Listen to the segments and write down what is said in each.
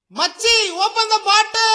மச்சி ஓபன் தி பாட்டில்.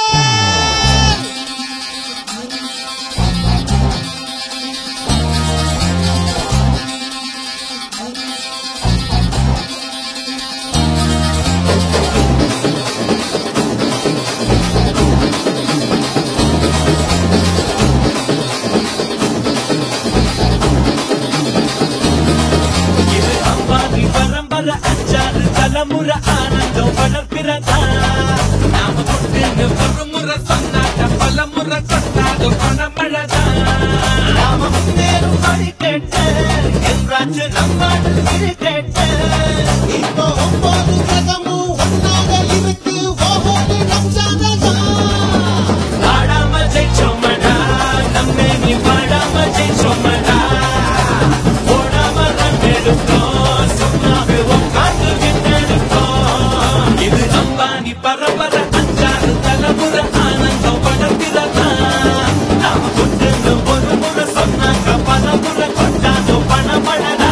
இது அம்பாதி பரம்பரை அச்சாறு தலைமுறை ஆனந்தம் வளர்ப்பிறதா. நாம கொண்டு ஒரு முறை சொன்னாட்ட பல முறை சொன்னாத பணமழதா. நாம முன்னேறும் வழி கேட்ட என்றாச்சு நம்மாடு இது கேட்ட. இப்போ 9 கிரகமும் ஒன்னாக இருக்கு. ஓஹோடி ரம்ஜானதான். ஆடாம ஜெயிச்சோமடா நம்மே நீ பாடாம ஜெயிச்சோமடா. ஓடாம ரன் எடுத்தோம் சும்மாவே உட்கார்ந்து விட்டெடுத்தோம். இது அம்பானி பரம்பரை அஞ்சாறு தலைமுறை ஆனந்தம் வளர்க்கிறதா. நாம கொண்டு ஒரு முறை சொன்னாங்க பல முறை கொண்டாதோ பணமழடா.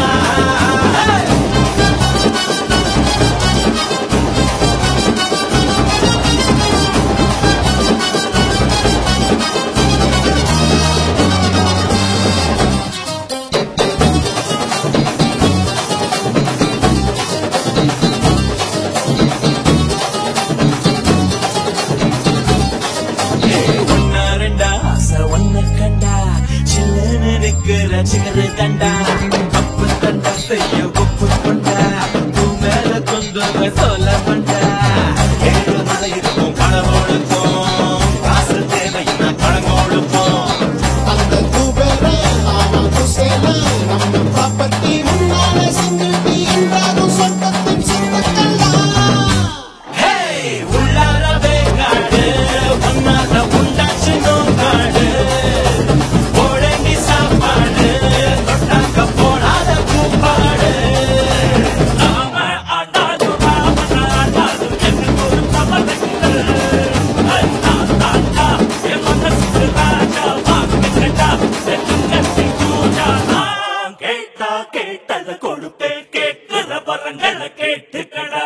ஒன்னா ரெண்டா ஆசை ஒன்ன கண்டா சில்லுன்னு நிக்கிற சிகரு தண்டா. அப்பு தண்டா செய்ய ஒப்பு கொண்டா பூ மேல கொண்டு சொல்ல பண்ணா. ஏழு மலை இருக்கும் பணம் கொடுப்போம். காசு தேவைன்னா பணம் கொடுப்போம். அந்த குபேரே அவன் குசேலே நம்ம ப்ராப்பர்ட்டி முன்னாலே சிங்கிள்டி என்றாலும் சொந்தத்தின் சொந்தக்கெல்லாம். ஹே உள்ளாரவே காடு ஒன்னால உண்டாச்சு நோக்காடு. போடங்கி சாப்பாடு தொட்டாக்க போடாத கூப்பாடு. நாம ஆடாது ராமன் ஆடாது என்று ஒரு கவலைகள். தாத்தா என் மனசுக்கு ராஜா வாங்கிட்டா கட்டி பூஜா. நான் கேட்டா கேட்டதை கொடுப்பேன். கேட்கிற வரங்களை கேட்டுக்கடா.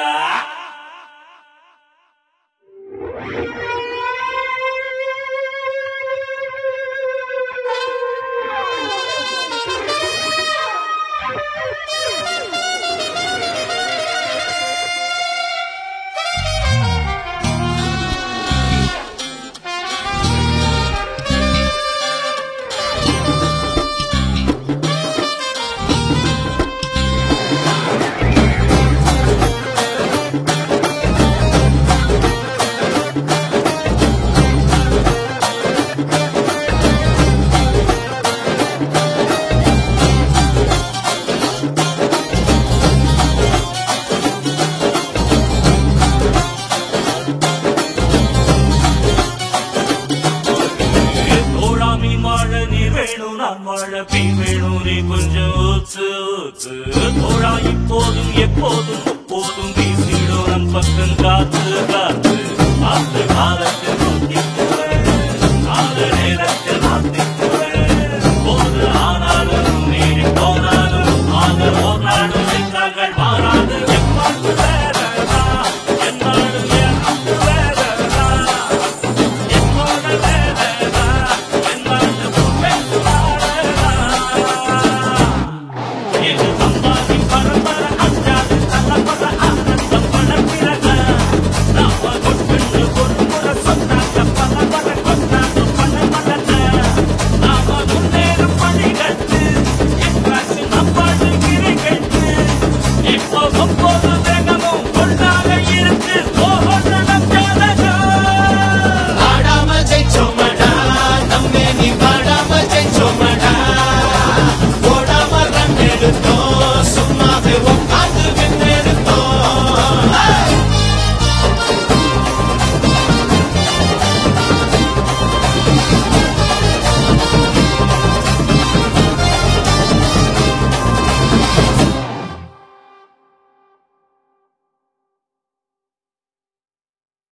தோழாமி வாழ நீ வேணும் நான் வாழ பீ வேணும் நீ கொஞ்சம் ஊத்து ஊத்து. தோழா இப்போதும் எப்போதும் எப்போதும் வீசிடும் நம் பக்கம் காத்து காத்து.